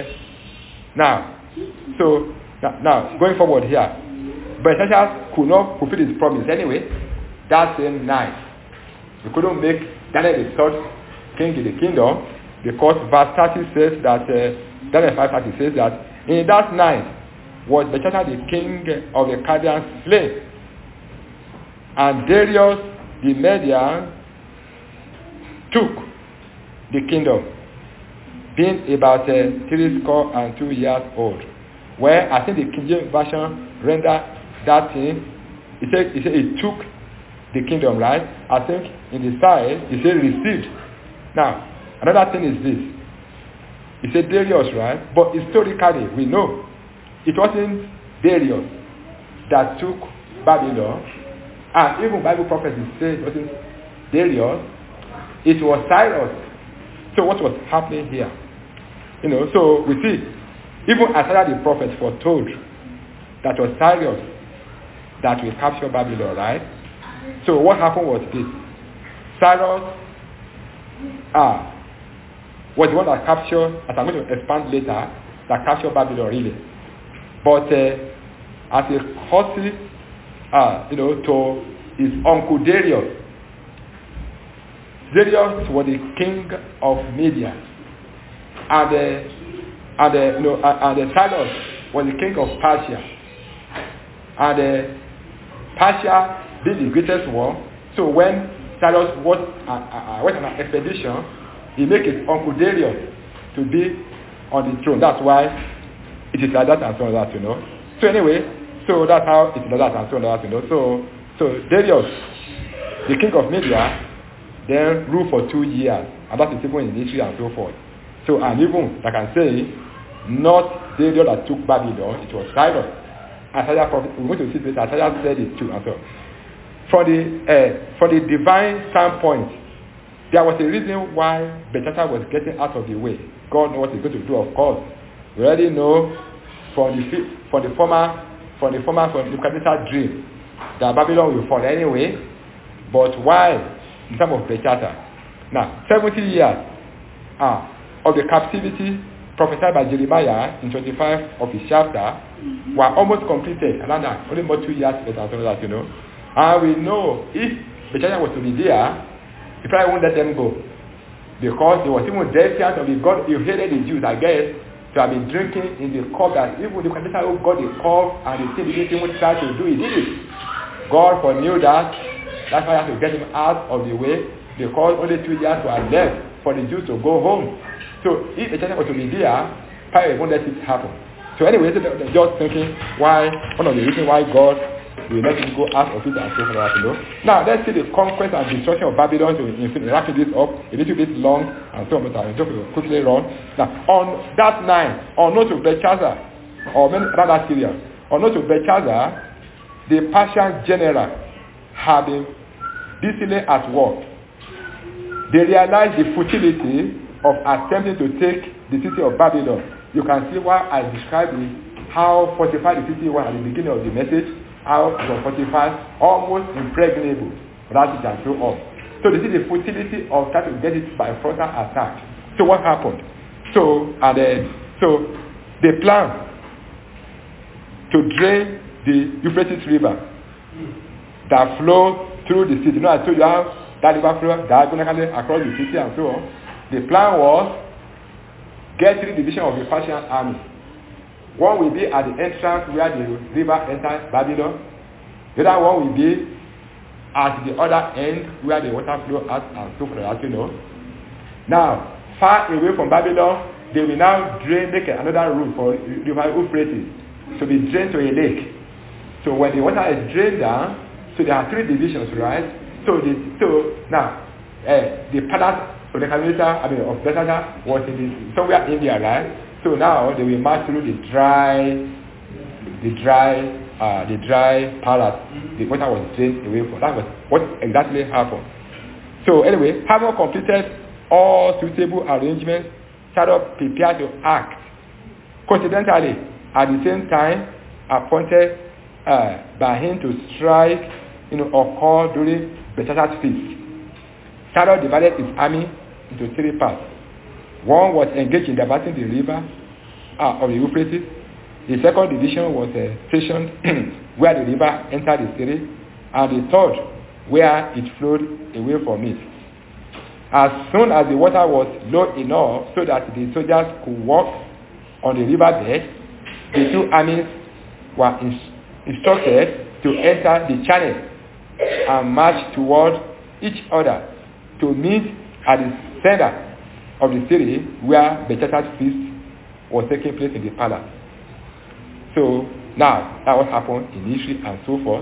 now going forward here, Belshazzar could not fulfill his promise anyway. That same night, he couldn't make Daniel the third king in the kingdom because verse 30 says that Daniel 5:30 says that in that night was Belshazzar the king of the Chaldeans slain, and Darius the Median took the kingdom, being about 62 years old. Where I think the King James Version rendered that thing, it said he took the kingdom, right? I think in the side it said received. Now, another thing is this. It said Darius, right? But historically, we know it wasn't Darius that took Babylon, and even Bible prophecies say it wasn't Darius, it was Cyrus. So what was happening here? So we see, even Isaiah the prophet foretold that was Cyrus that will capture Babylon, right? So what happened was this. Cyrus was the one that captured, as I'm going to expand later, that captured Babylon really. But as a courtesy, to his uncle Darius. Darius was the king of Media, and Cyrus was the king of Persia, and Persia did the greatest war. So when Cyrus went on an expedition, he made his uncle Darius to be on the throne. That's why it is like that and so on that, So anyway, so that's how it is like that and so on that, So Darius, the king of Media, then ruled for 2 years, and that is even in history and so forth. So, and even, like I say, not Darius that took Babylon, it was Cyrus. Isaiah, we're going to see this, Isaiah said it too, and so. For the divine standpoint, there was a reason why Belshazzar was getting out of the way. God knows what he's going to do, of course. We already know from the former Nebuchadnezzar dream that Babylon will fall anyway. But why in terms of Belshazzar? Now, 70 years of the captivity prophesied by Jeremiah in 25 of his chapter were almost completed. And only about 2 years later, And we know if Belshazzar was to be there, he probably won't let them go. Because he was even defiant of the God. He hated the Jews, I guess, to have been drinking in the cup that even the Nebuchadnezzar who got the cup and the thing he didn't even try to do, he did it. God foreknew that. That's why he had to get him out of the way, because only 2 years were left for the Jews to go home. So if Belshazzar was to be there, probably won't let it happen. So anyway, so they're just thinking why, one of the reasons why God will let him go out of it and so forth. Now let's see the conquest and destruction of Babylon. To wrap this up a little bit long and so on. I'll just quickly run. Now on that night, unknown to Belshazzar, or many other Syria. Or not to Belshazzar, the Persian general, had been busily at work. They realized the futility of attempting to take the city of Babylon. You can see why I described it, how fortified the city was at the beginning of the message, how it was fortified, almost impregnable, that it can show up. So they see the futility of trying to get it by frontal attack. So what happened? So they planned to drain the Euphrates River that flows through the city. You know, I told you how that river flows diagonally across the city and so on. The plan was get 3 divisions of the Persian army. One will be at the entrance where the river enters Babylon. The other one will be at the other end where the water flows out and so forth, as you know. Now, far away from Babylon, they will now make another route for river Euphrates to be drained to a lake. So when the water is drained down, so there are 3 divisions, right? So now the palace of the Carmelita, of Bethesda was in somewhere in India, right? So now they will march through the dry palace. The water was drained away from. That was what exactly happened. So anyway, having completed all suitable arrangements, Zadok prepared to act. Coincidentally, at the same time, appointed by him to strike, occur during Belshazzar's feast. Zadok divided his army into 3 parts. One was engaged in diverting the river of the Euphrates. The second division was stationed where the river entered the city, and the third where it flowed away from it. As soon as the water was low enough so that the soldiers could walk on the riverbed, the 2 armies were instructed to enter the channel and march toward each other to meet at the center of the city where Belshazzar's feast was taking place in the palace. So now that what happened in history and so forth.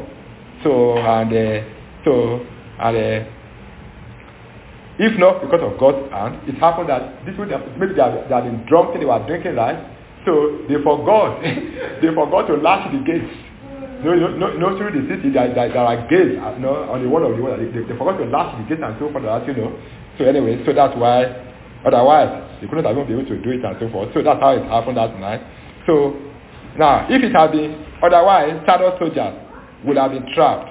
If not because of God's hand, it happened that these people maybe they had been drunk, they were drinking, right? So they forgot to latch the gates. No, through the city there are gates, on the wall of the wall. They forgot to latch the gates and so forth, So anyway, so that's why. Otherwise, they couldn't have been able to do it and so forth. So that's how it happened that night. So now, if it had been otherwise, Zadok's soldiers would have been trapped,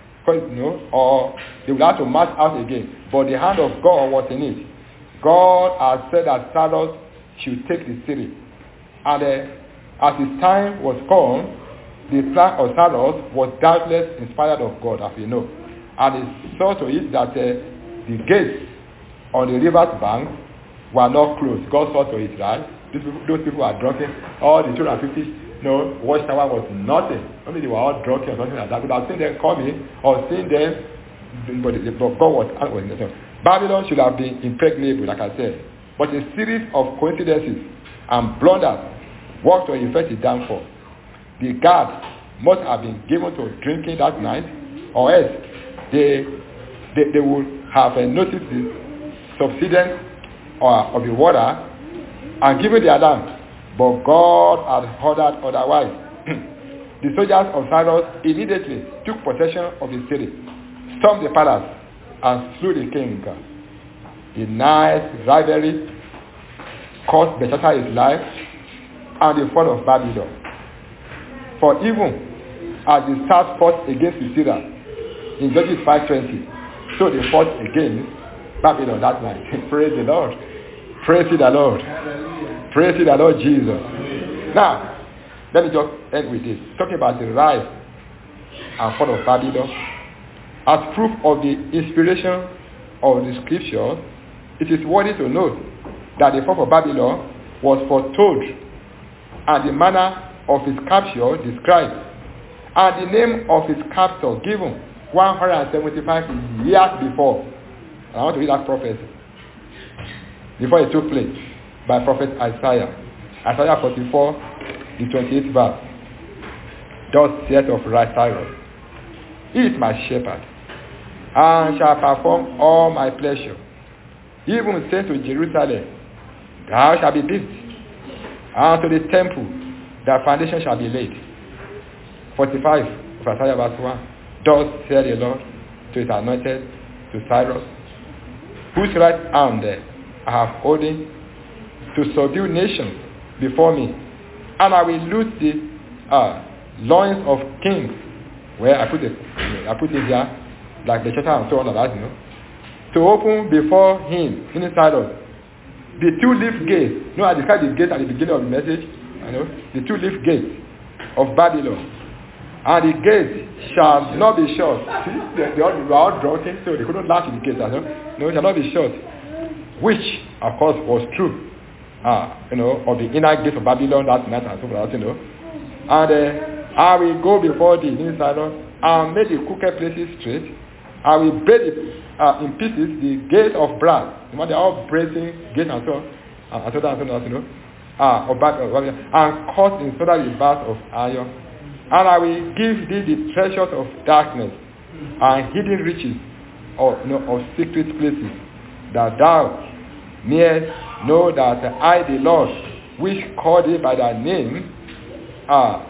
or they would have to march out again. But the hand of God was in it. God had said that Zadok should take the city, and as his time was come, the plan of Zadok was doubtless inspired of God, as you know, and he saw to it that the gates on the river's bank were not closed. God saw to it, right? Those people were drunken. All the 250, watchtower was nothing. Only they were all drunken or something like that. But I've seen them coming or seen them, but God was not. Babylon should have been impregnable, like I said. But a series of coincidences and blunders worked to effect the downfall. The guards must have been given to drinking that night, or else they would have noticed the subsidence of the water and given the alarm. But God had ordered otherwise. The soldiers of Cyrus immediately took possession of the city, stormed the palace, and slew the king. The night rivalry cost Belshazzar his life and the fall of Babylon. For even as the South fought against Syria in Judges 5:20, so they fought against Babylon that night. Praise the Lord. Praise the Lord. Praise the Lord Jesus. Now, let me just end with this. Talking about the rise and fall of Babylon. As proof of the inspiration of the scripture, it is worthy to note that the fall of Babylon was foretold and the manner of his capture described, and the name of his captor given 175 years before. And I want to read that prophecy before it took place by prophet Isaiah. Isaiah 44, the 28th verse. Thus saith of Cyrus, he is my shepherd, and shall perform all my pleasure. Even say to Jerusalem, thou shalt be built, and to the temple, the foundation shall be laid. 45 of Isaiah verse 1. Thus said the Lord to his anointed, to Cyrus, whose right arm I have holding, to subdue nations before me, and I will loose the loins of kings. Where I put it here, like the shutter and so on and that, to open before him inside us the two-leaf gate. I described the gate at the beginning of the message. The two-leaf gate of Babylon. And the gate shall not be shut. See, they were all drunken, so they couldn't latch the gate. No, it shall not be shut. Which, of course, was true. Of the inner gate of Babylon that night and so forth, And I will go before thee inside us and make the crooked places straight. I will break in pieces the gate of brass. They are all brazen gate and so on. And cut in sunder the bars of iron. And I will give thee the treasures of darkness and hidden riches of secret places, that thou mayest know that I, the Lord, which called thee by thy name, I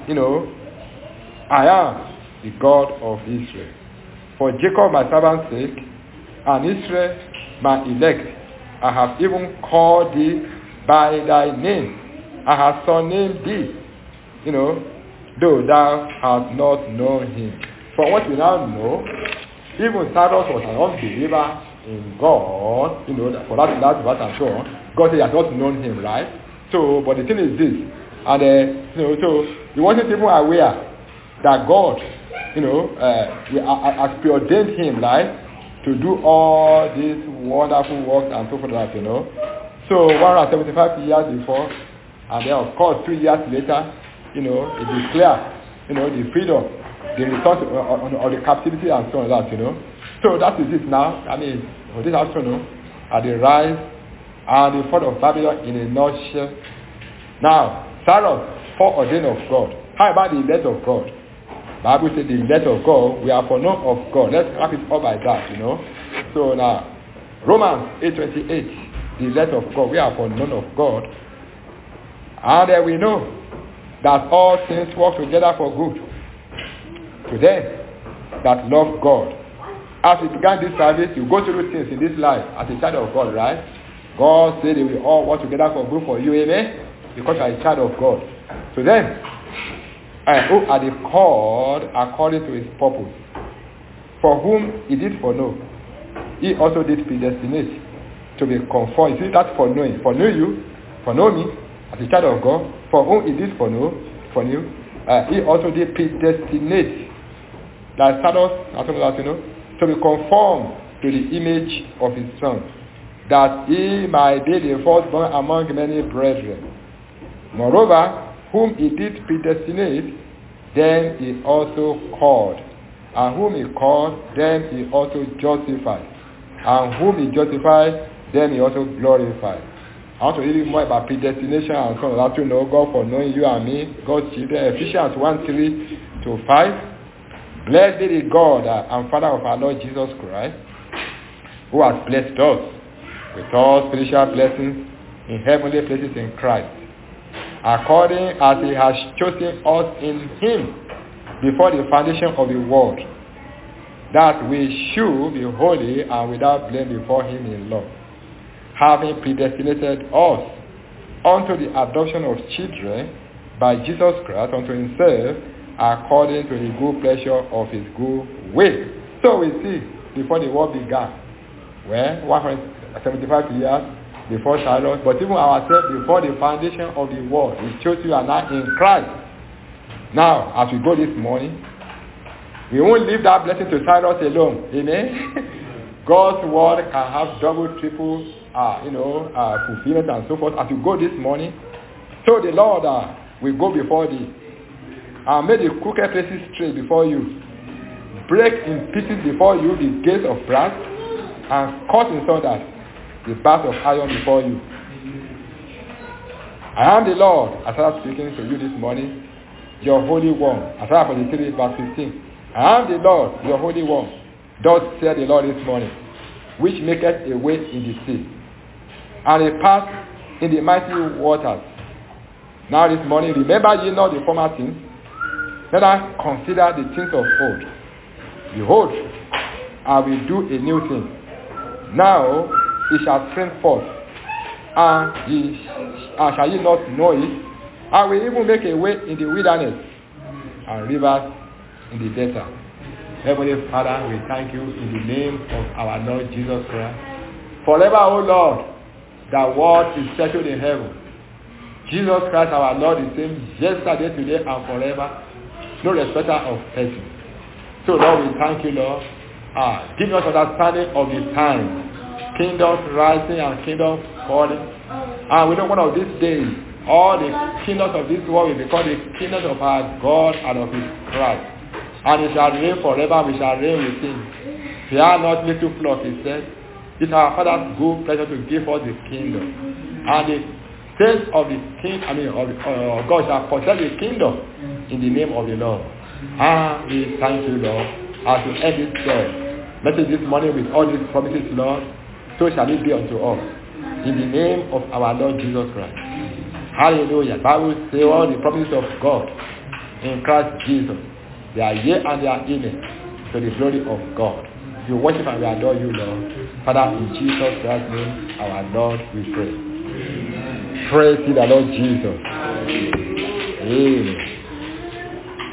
am the God of Israel. For Jacob my servant's sake, and Israel my elect, I have even called thee by thy name. I have surnamed thee, though thou hast not known him. For what we now know, even Cyrus was an unbeliever in God, for that verse and so on. God said he has not known him, right? So, but the thing is this, and so he wasn't even aware that God, has preordained him, right, to do all these wonderful works and so forth, So 175 years before, and then of course 2 years later, it declared, the freedom, the return of the captivity and so on that, So that is it now. For this afternoon, at the rise and the fall of Babylon in a nutshell. Now, Cyrus, foreordained of God. How about the elect of God? The Bible says the elect of God, we are foreknown of God. Let's wrap it up by that, So now, Romans 8:28, the elect of God, we are foreknown of God. And we know that all things work together for good to them that love God. As we began this service, you go through things in this life as a child of God, right? God said they will all work together for good for you, amen? Because you are a child of God. To them, who are the called according to his purpose, for whom he did foreknow, he also did predestinate to be conformed. You see, that's foreknowing. Foreknow you, foreknow me, as a child of God, for whom he did foreknow, he also did predestinate, like Cyrus, to be conformed to the image of his son, that he might be the firstborn among many brethren. Moreover, whom he did predestinate, then he also called. And whom he called, then he also justified. And whom he justified, then he also glorified. I want to read more about predestination and so on. To know God for knowing you and me, God's children. Ephesians 1:3-5. Blessed be the God and Father of our Lord Jesus Christ, who has blessed us with all spiritual blessings in heavenly places in Christ, according as he has chosen us in him before the foundation of the world, that we should be holy and without blame before him in love, having predestinated us unto the adoption of children by Jesus Christ unto himself, according to the good pleasure of his good will. So we see, before the world began, 175 years before Cyrus, but even ourselves before the foundation of the world, he chose you and I in Christ. Now, as we go this morning, we won't leave that blessing to Cyrus alone. Amen? God's word can have double, triple, fulfillment and so forth. As we go this morning, so the Lord will go before thee and make the crooked places straight before you, break in pieces before you the gates of brass, and cut in sunder the bars of iron before you. I am the Lord, as I am speaking to you this morning, your Holy One. Isaiah 43 verse 15. I am the Lord, your Holy One. Thus said the Lord this morning, which maketh a way in the sea, and a path in the mighty waters, Now this morning, remember ye not the former things? Let us consider the things of old. Behold, I will do a new thing. Now it shall spring forth, and shall ye not know it? I will even make a way in the wilderness, and rivers in the desert. Heavenly Father, we thank you in the name of our Lord Jesus Christ. Forever, O Lord, the word is settled in heaven. Jesus Christ, our Lord, is same yesterday, today, and forever. No respecter of person. So, Lord, we thank you, Lord. Give us understanding of the time. Kingdoms rising and kingdoms falling. And we know one of these days, all the kingdoms of this world will become the kingdoms of our God and of his Christ. And it shall reign forever, we shall reign with him. Fear not, little flock, he said. It's our Father's good pleasure to give us the kingdom. And the saints of the king, of God shall possess the kingdom in the name of the Lord. And we thank you, Lord, as we end this prayer. Let us this morning with all these promises, Lord, so shall it be unto us. In the name of our Lord Jesus Christ. Hallelujah. The Bible says all the promises of God in Christ Jesus. They are yea and they are amen to the glory of God. We worship and we adore you, Lord. Father, in Jesus Christ's name, our Lord, we pray. Praise the Lord Jesus. Amen.